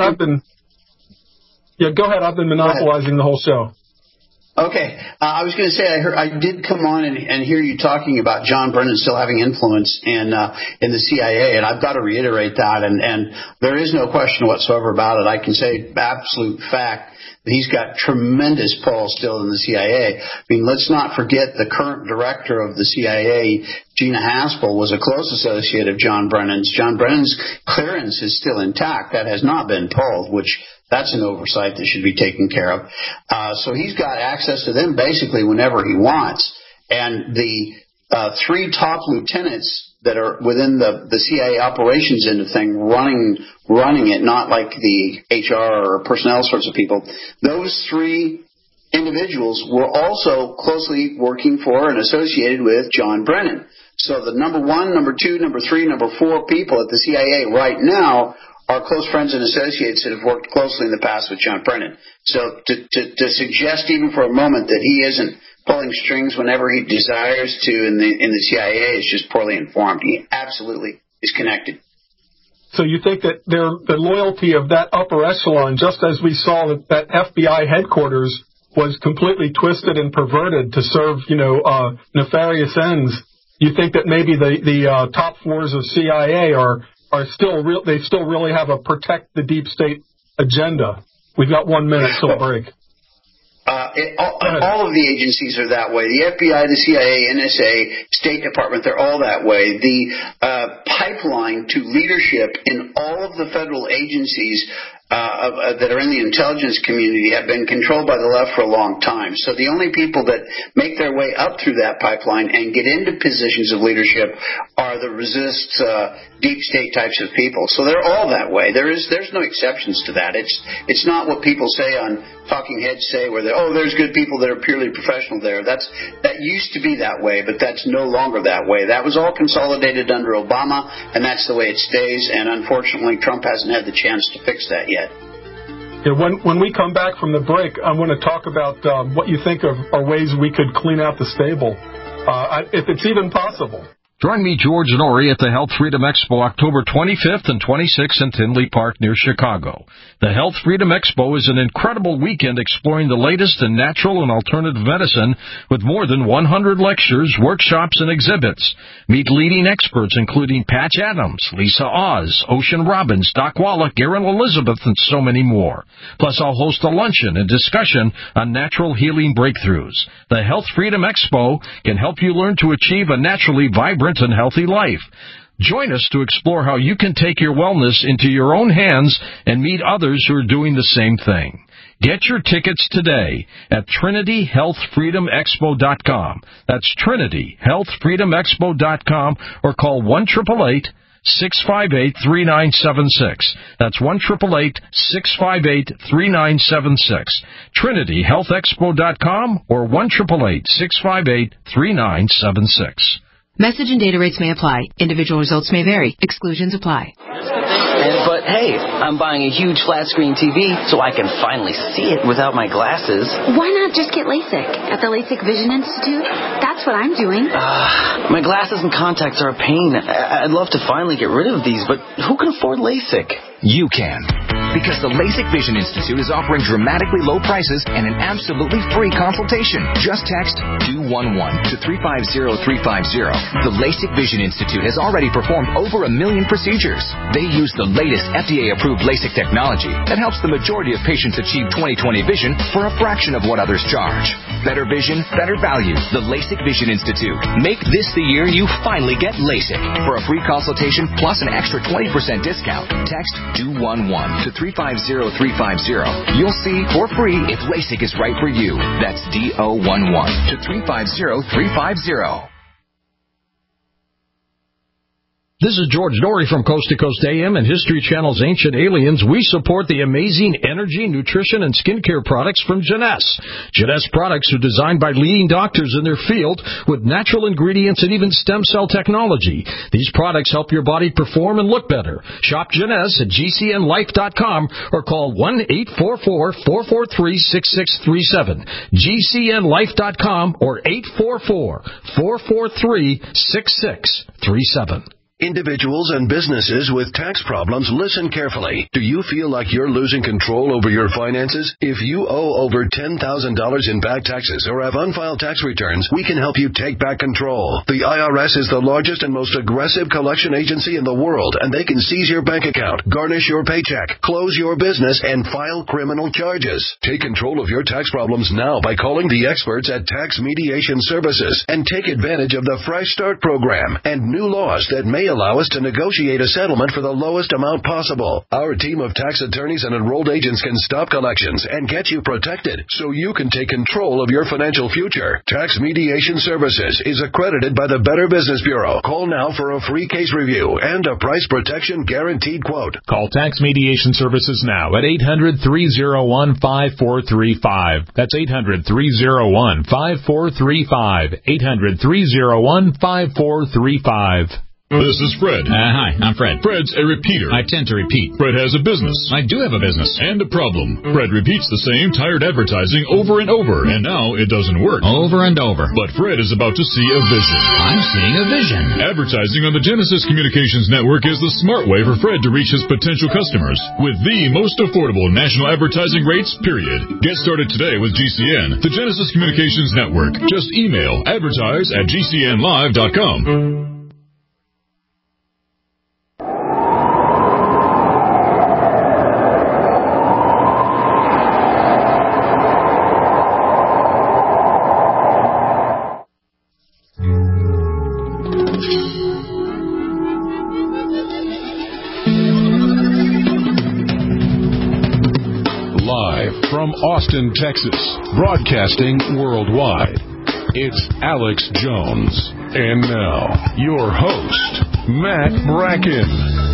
Speaker 19: Go ahead. I've been monopolizing the whole show.
Speaker 5: Okay. I was going to say, I did come on and hear you talking about John Brennan still having influence in the CIA, and I've got to reiterate that, and there is no question whatsoever about it. I can say absolute fact that he's got tremendous pull still in the CIA. I mean, let's not forget the current director of the CIA, Gina Haspel, was a close associate of John Brennan's. John Brennan's clearance is still intact. That has not been pulled, which that's an oversight that should be taken care of. So he's got access to them basically whenever he wants. And the three top lieutenants that are within the CIA operations end of thing, running it, not like the HR or personnel sorts of people, those three individuals were also closely working for and associated with John Brennan. So the number 1, number 2, number 3, number 4 people at the CIA right now are close friends and associates that have worked closely in the past with John Brennan. So to suggest even for a moment that he isn't pulling strings whenever he desires to in the CIA is just poorly informed. He absolutely is connected.
Speaker 19: So you think that the loyalty of that upper echelon, just as we saw that FBI headquarters was completely twisted and perverted to serve, nefarious ends, you think that maybe the top floors of CIA are still they still really have a protect the deep state agenda? We've got 1 minute till break.
Speaker 5: All of the agencies are that way. The FBI, the CIA, NSA, State Department, they're all that way. The pipeline to leadership in all of the federal agencies that are in the intelligence community have been controlled by the left for a long time. So the only people that make their way up through that pipeline and get into positions of leadership are the resist deep state types of people. So they're all that way. There's no exceptions to that. It's not what people say on talking heads say where there's good people that are purely professional there. That used to be that way, but that's no longer that way. That was all consolidated under Obama, and that's the way it stays. And unfortunately, Trump hasn't had the chance to fix that yet.
Speaker 19: Yeah, when we come back from the break, I want to talk about what you think are ways we could clean out the stable, if it's even possible.
Speaker 6: Join me, George Norrie, at the Health Freedom Expo October 25th and 26th in Tinley Park near Chicago. The Health Freedom Expo is an incredible weekend exploring the latest in natural and alternative medicine with more than 100 lectures, workshops, and exhibits. Meet leading experts including Patch Adams, Lisa Oz, Ocean Robbins, Doc Wallach, Erin Elizabeth, and so many more. Plus, I'll host a luncheon and discussion on natural healing breakthroughs. The Health Freedom Expo can help you learn to achieve a naturally vibrant and healthy life. Join us to explore how you can take your wellness into your own hands and meet others who are doing the same thing. Get your tickets today at TrinityHealthFreedomExpo.com. That's TrinityHealthFreedomExpo.com or call 1-888-658-3976. That's 1-888-658-3976. TrinityHealthExpo.com or 1-888-658-3976.
Speaker 7: Message and data rates may apply. Individual results may vary. Exclusions apply.
Speaker 24: But hey, I'm buying a huge flat screen TV so I can finally see it without my glasses.
Speaker 16: Why not just get LASIK at the LASIK Vision Institute? That's what I'm doing.
Speaker 24: My glasses and contacts are a pain. I'd love to finally get rid of these, but who can afford LASIK?
Speaker 25: You can. Because the LASIK Vision Institute is offering dramatically low prices and an absolutely free consultation. Just text "Do 211 to 350350. The LASIK Vision Institute has already performed over 1 million procedures. They use the latest FDA-approved LASIK technology that helps the majority of patients achieve 20/20 vision for a fraction of what others charge. Better vision, better value. The LASIK Vision Institute. Make this the year you finally get LASIK. For a free consultation plus an extra 20% discount, text 211 to 350350. You'll see for free if LASIK is right for you. That's D-O-11 to 350350.
Speaker 6: This is George Dory from Coast to Coast AM and History Channel's Ancient Aliens. We support the amazing energy, nutrition, and skincare products from Jeunesse. Jeunesse products are designed by leading doctors in their field with natural ingredients and even stem cell technology. These products help your body perform and look better. Shop Jeunesse at GCNlife.com or call 1-844-443-6637. GCNlife.com or 844-443-6637.
Speaker 12: Individuals and businesses with tax problems, listen carefully. Do you feel like you're losing control over your finances? If you owe over $10,000 in back taxes or have unfiled tax returns, we can help you take back control. The IRS is the largest and most aggressive collection agency in the world, and they can seize your bank account, garnish your paycheck, close your business, and file criminal charges. Take control of your tax problems now by calling the experts at Tax Mediation Services and take advantage of the Fresh Start program and new laws that may allow us to negotiate a settlement for the lowest amount possible. Our team of tax attorneys and enrolled agents can stop collections and get you protected so you can take control of your financial future. Tax Mediation Services is accredited by the Better Business Bureau. Call now for a free case review and a price protection guaranteed quote.
Speaker 8: Call Tax Mediation Services now at 800-301-5435. That's 800-301-5435. 800-301-5435.
Speaker 9: This is Fred.
Speaker 8: Hi, I'm Fred.
Speaker 9: Fred's a repeater.
Speaker 8: I tend to repeat.
Speaker 9: Fred has a business.
Speaker 8: I do have a business.
Speaker 9: And a problem. Fred repeats the same tired advertising over and over, and now it doesn't work.
Speaker 8: Over and over.
Speaker 9: But Fred is about to see a vision.
Speaker 8: I'm seeing a vision.
Speaker 9: Advertising on the Genesis Communications Network is the smart way for Fred to reach his potential customers with the most affordable national advertising rates, period. Get started today with GCN, the Genesis Communications Network. Just email advertise@gcnlive.com. From Austin, Texas, broadcasting worldwide, it's Alex Jones. And now, your host, Matt Bracken.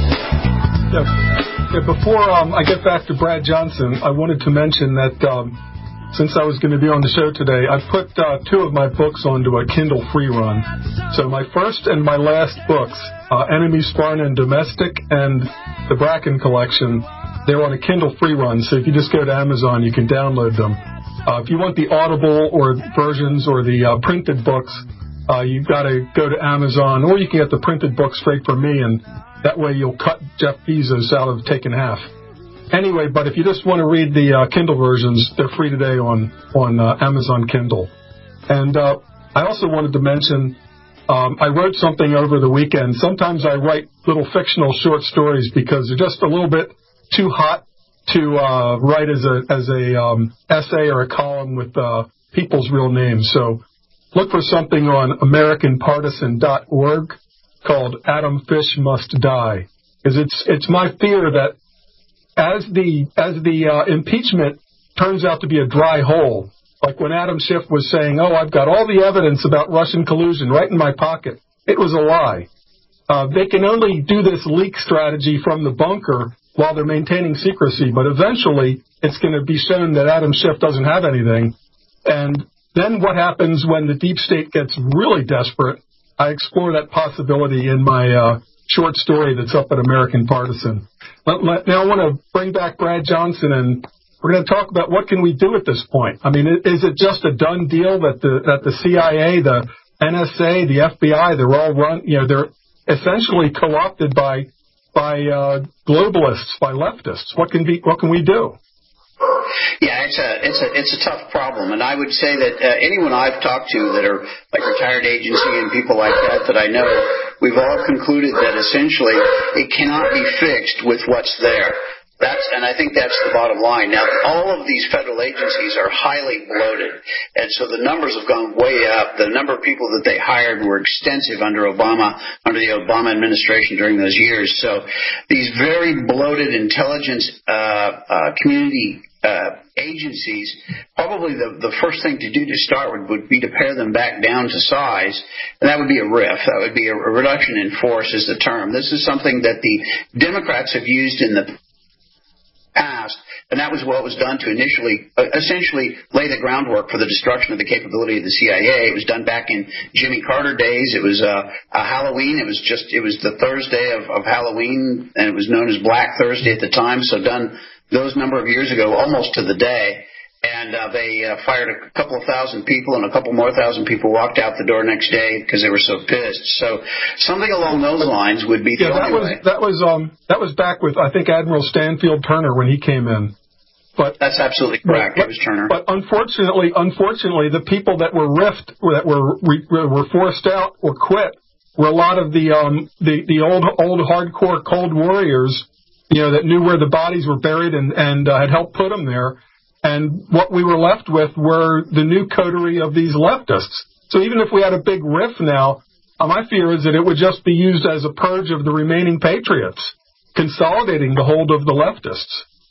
Speaker 19: Before I get back to Brad Johnson, I wanted to mention that since I was going to be on the show today, I put two of my books onto a Kindle free run. So my first and my last books, Enemies Foreign and Domestic and the Bracken Collection, they're on a Kindle free run, so if you just go to Amazon, you can download them. If you want the Audible or versions or the printed books, you've got to go to Amazon, or you can get the printed book straight from me, and that way you'll cut Jeff Bezos out of taking half. Anyway, but if you just want to read the Kindle versions, they're free today on Amazon Kindle. And I also wanted to mention, I wrote something over the weekend. Sometimes I write little fictional short stories because they're just a little bit too hot to write as a essay or a column with people's real names. So look for something on AmericanPartisan.org called Adam Fish Must Die. Because it's my fear that as the impeachment turns out to be a dry hole, like when Adam Schiff was saying, I've got all the evidence about Russian collusion right in my pocket. It was a lie. They can only do this leak strategy from the bunker while they're maintaining secrecy, but eventually it's going to be shown that Adam Schiff doesn't have anything. And then what happens when the deep state gets really desperate? I explore that possibility in my short story that's up at American Partisan. Now I want to bring back Brad Johnson, and we're going to talk about what can we do at this point. I mean, is it just a done deal that the CIA, the NSA, the FBI, they're all they're essentially co-opted by globalists, by leftists? What can we do?
Speaker 5: Yeah, it's a tough problem, and I would say that anyone I've talked to that are like retired agency and people like that I know, we've all concluded that essentially it cannot be fixed with what's there. And I think that's the bottom line. Now, all of these federal agencies are highly bloated, and so the numbers have gone way up. The number of people that they hired were extensive under the Obama administration during those years. So these very bloated intelligence community agencies, probably the first thing to do to start would be to pare them back down to size, and that would be a RIF. That would be a reduction in force is the term. This is something that the Democrats have used in the past, and that was what was done to essentially lay the groundwork for the destruction of the capability of the CIA. It was done back in Jimmy Carter days. It was a Halloween. It was the Thursday of Halloween, and it was known as Black Thursday at the time. So done those number of years ago, almost to the day. And they fired a couple of thousand people, and a couple more thousand people walked out the door next day because they were so pissed. So something along those lines would be the only way.
Speaker 19: That was back with, I think, Admiral Stanfield Turner when he came in. But
Speaker 5: that's absolutely correct. It was Turner. But
Speaker 19: unfortunately, the people that were riffed, that were forced out or quit, were a lot of the old hardcore cold warriors, that knew where the bodies were buried and had helped put them there. And what we were left with were the new coterie of these leftists. So even if we had a big riff now, my fear is that it would just be used as a purge of the remaining patriots, consolidating the hold of the leftists.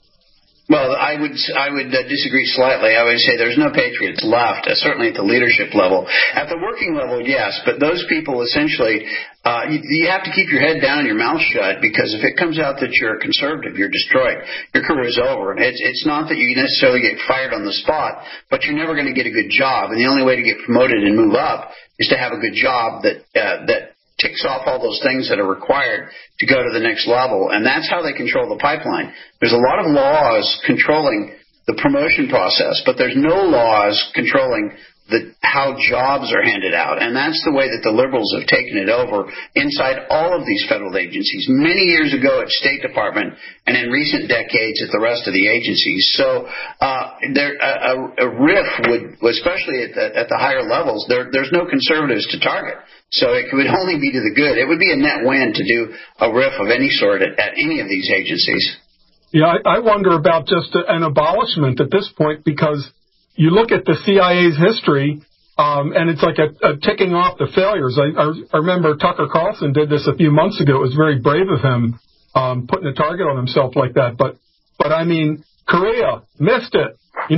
Speaker 5: Well, I would disagree slightly. I would say there's no patriots left, certainly at the leadership level. At the working level, yes, but those people essentially, you have to keep your head down and your mouth shut, because if it comes out that you're a conservative, you're destroyed. Your career is over. It's not that you necessarily get fired on the spot, but you're never going to get a good job. And the only way to get promoted and move up is to have a good job that ticks off all those things that are required to go to the next level. And that's how they control the pipeline. There's a lot of laws controlling the promotion process, but there's no laws controlling how jobs are handed out. And that's the way that the liberals have taken it over inside all of these federal agencies, many years ago at State Department, and in recent decades at the rest of the agencies. So a RIF would, especially at the higher levels, there's no conservatives to target. So it would only be to the good. It would be a net win to do a RIF of any sort at any of these agencies.
Speaker 19: Yeah, I wonder about just an abolishment at this point, because you look at the CIA's history, and it's like a ticking off the failures. I remember Tucker Carlson did this a few months ago. It was very brave of him, putting a target on himself like that. But I mean, Korea missed it.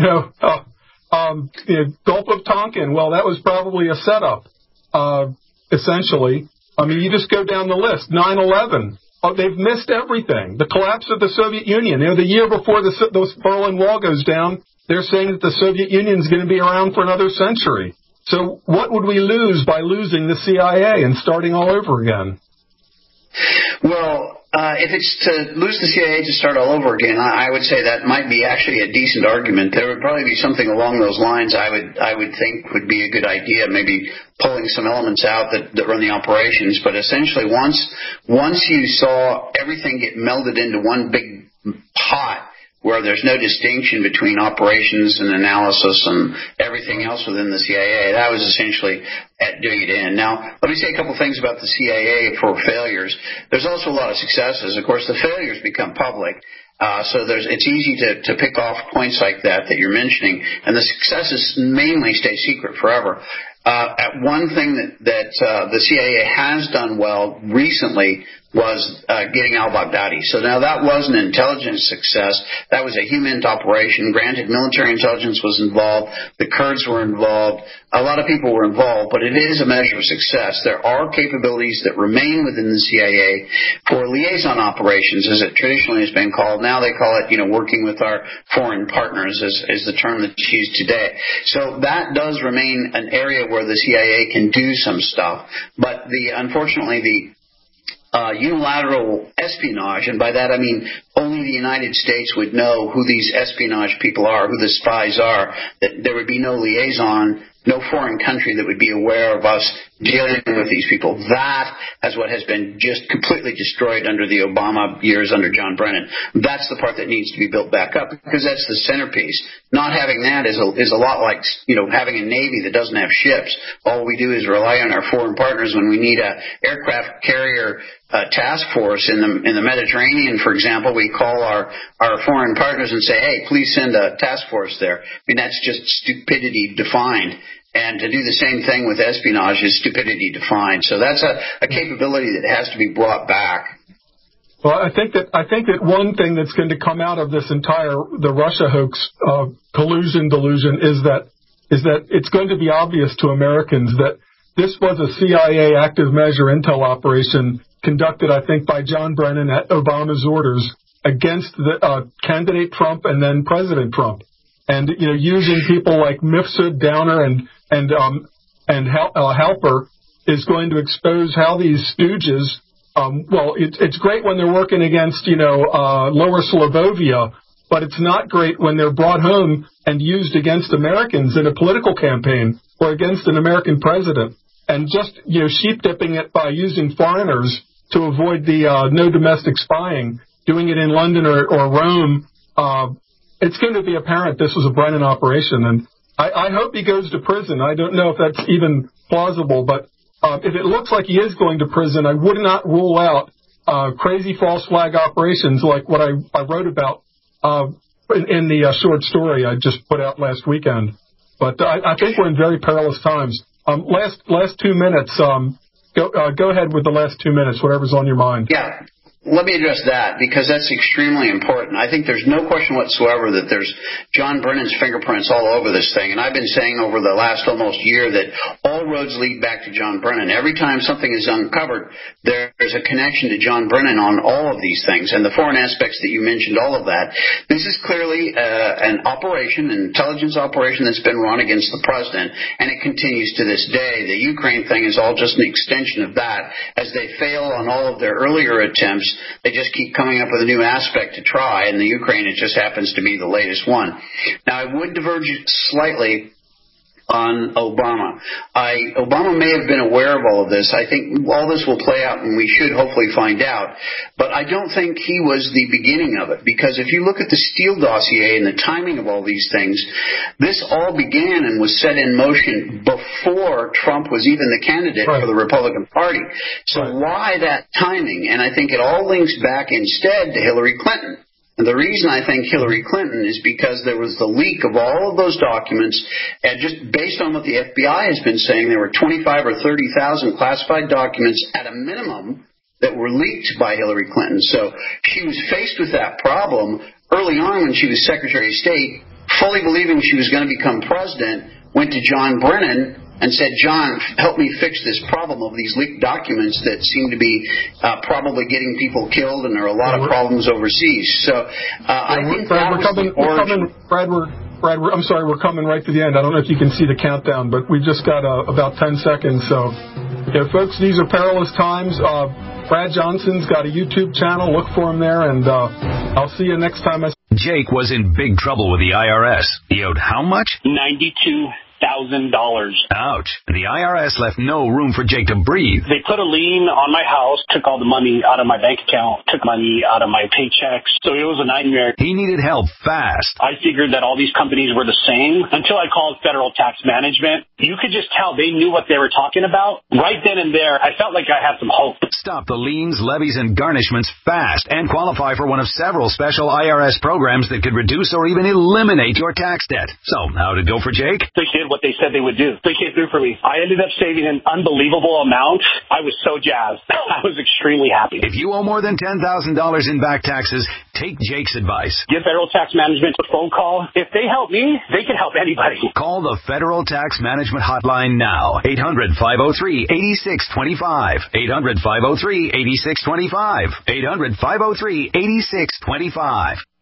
Speaker 19: Gulf of Tonkin. Well, that was probably a setup. Essentially, I mean, you just go down the list. 9/11. They've missed everything. The collapse of the Soviet Union. The year before the Berlin Wall goes down, they're saying that the Soviet Union is going to be around for another century. So what would we lose by losing the CIA and starting all over again?
Speaker 5: Well, if it's to lose the CIA to start all over again, I would say that might be actually a decent argument. There would probably be something along those lines I would think would be a good idea, maybe pulling some elements out that run the operations. But essentially, once you saw everything get melded into one big pot, where there's no distinction between operations and analysis and everything else within the CIA, that was essentially at doing it in. Now, let me say a couple things about the CIA for failures. There's also a lot of successes. Of course, the failures become public. So it's easy to pick off points like that you're mentioning, and the successes mainly stay secret forever. One thing that the CIA has done well recently was getting al-Baghdadi. So now that was an intelligence success. That was a human operation. Granted, military intelligence was involved. The Kurds were involved. A lot of people were involved, but it is a measure of success. There are capabilities that remain within the CIA for liaison operations, as it traditionally has been called. Now they call it, working with our foreign partners is the term that's used today. So that does remain an area where the CIA can do some stuff. But unfortunately, the unilateral espionage, and by that I mean only the United States would know who these espionage people are, who the spies are, that there would be no liaison, no foreign country that would be aware of us dealing with these people. That is what has been just completely destroyed under the Obama years under John Brennan. That's the part that needs to be built back up, because that's the centerpiece. Not having that is a lot like, having a Navy that doesn't have ships. All we do is rely on our foreign partners when we need a aircraft carrier task force in the Mediterranean, for example. We call our foreign partners and say, hey, please send a task force there. I mean, that's just stupidity defined. And to do the same thing with espionage is stupidity defined. So that's a capability that has to be brought back.
Speaker 19: Well, I think that one thing that's going to come out of this the Russia hoax collusion delusion is that it's going to be obvious to Americans that this was a CIA active measure intel operation conducted, I think, by John Brennan at Obama's orders against the candidate Trump and then President Trump, and using people like Mifsud, Downer, and Halper is going to expose how these stooges. It's great when they're working against Lower Slobovia, but it's not great when they're brought home and used against Americans in a political campaign or against an American president. And just sheep dipping it by using foreigners to avoid the no domestic spying, doing it in London or Rome. It's going to be apparent this was a Brennan operation, and I hope he goes to prison. I don't know if that's even plausible, but if it looks like he is going to prison, I would not rule out crazy false flag operations like what I wrote about in the short story I just put out last weekend. But I think we're in very perilous times. Last 2 minutes. Go ahead with the last 2 minutes, whatever's on your mind.
Speaker 5: Yeah. Let me address that, because that's extremely important. I think there's no question whatsoever that there's John Brennan's fingerprints all over this thing. And I've been saying over the last almost year that all roads lead back to John Brennan. Every time something is uncovered, there's a connection to John Brennan on all of these things. And the foreign aspects that you mentioned, all of that, this is clearly an intelligence operation that's been run against the president, and it continues to this day. The Ukraine thing is all just an extension of that. As they fail on all of their earlier attempts, they just keep coming up with a new aspect to try, and the Ukraine, it just happens to be the latest one. Now, I would diverge slightly on Obama. Obama may have been aware of all of this. I think all this will play out, and we should hopefully find out. But I don't think he was the beginning of it, because if you look at the Steele dossier and the timing of all these things, this all began and was set in motion before Trump was even the candidate for the Republican Party. So why that timing? And I think it all links back instead to Hillary Clinton. And the reason I think Hillary Clinton is because there was the leak of all of those documents, and just based on what the FBI has been saying, there were 25 or 30,000 classified documents at a minimum that were leaked by Hillary Clinton. So she was faced with that problem early on when she was Secretary of State, fully believing she was going to become president, went to John Brennan and said, John, help me fix this problem of these leaked documents that seem to be probably getting people killed, and there are a lot of problems overseas. So I think Brad, I'm sorry, we're coming right to the end. I don't know if you can see the countdown, but we've just got about 10 seconds. So, folks, these are perilous times. Brad Johnson's got a YouTube channel. Look for him there, and I'll see you next time.
Speaker 20: Jake was in big trouble with the IRS. He owed how much?
Speaker 21: $92,000.
Speaker 20: Ouch. The IRS left no room for Jake to breathe.
Speaker 21: They put a lien on my house, took all the money out of my bank account, took money out of my paychecks. So it was a nightmare.
Speaker 20: He needed help fast.
Speaker 21: I figured that all these companies were the same until I called Federal Tax Management. You could just tell they knew what they were talking about. Right then and there, I felt like I had some hope.
Speaker 20: Stop the liens, levies, and garnishments fast and qualify for one of several special IRS programs that could reduce or even eliminate your tax debt. So, how'd it go for Jake?
Speaker 21: They did what they said they would do. They came through for me. I ended up saving an unbelievable amount. I was so jazzed. I was extremely happy.
Speaker 20: If you owe more than $10,000 in back taxes, take Jake's advice.
Speaker 21: Give Federal Tax Management a phone call. If they help me, they can help anybody.
Speaker 20: Call the Federal Tax Management Hotline now. 800-503-8625. 800-503-8625. 800-503-8625.